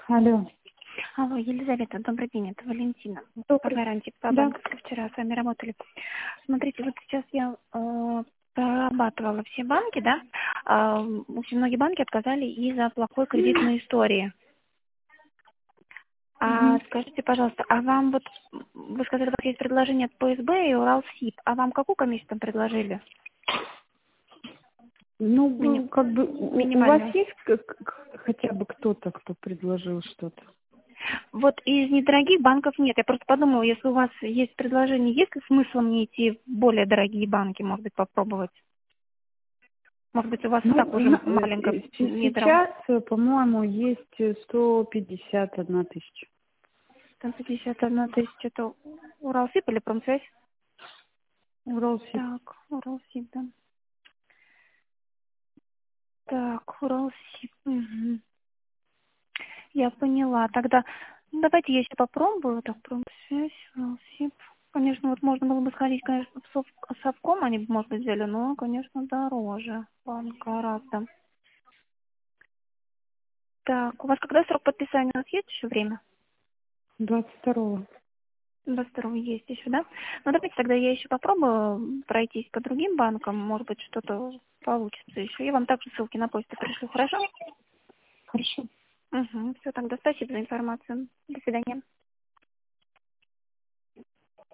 Алло. Алло, Елизавета, добрый день, это Валентина. По Добрый. гарантии, по Да. банковской вчера с вами работали. Смотрите, вот сейчас я прорабатывала все банки, да, очень многие банки отказали из-за плохой кредитной истории. Мгм. Скажите, пожалуйста, а вам вот, вы сказали, у вас есть предложение от ПСБ и Уралсиб, а вам какую комиссию там предложили? Ну, как бы у вас Минимальную. есть хотя бы кто-то, кто предложил что-то? Вот из недорогих банков нет. Я просто подумала, если у вас есть предложение, есть ли смысл мне идти в более дорогие банки, может быть, попробовать? Может быть, у вас и так уже маленькая недорогая. Сейчас, по-моему, есть 151 тысяча. 151 тысяча, это Уралсиб или Промсвязь? Уралсиб. Так, Уралсиб, да. Так, Уралсиб. Угу. Я поняла. Тогда давайте я еще попробую. Так, Промсвязь, Уралсиб. Конечно, вот можно было бы сходить, конечно, в Совком, они бы, может быть, взяли, но, конечно, дороже. Банк гораздо. Так, у вас когда срок подписания? У нас есть еще время? 22-го. 22 есть еще, да? Ну, давайте тогда я еще попробую пройтись по другим банкам. Может быть, что-то получится еще. Я вам также ссылки на почту пришлю, хорошо? Хорошо. Угу. Все, тогда спасибо за информацию. До свидания.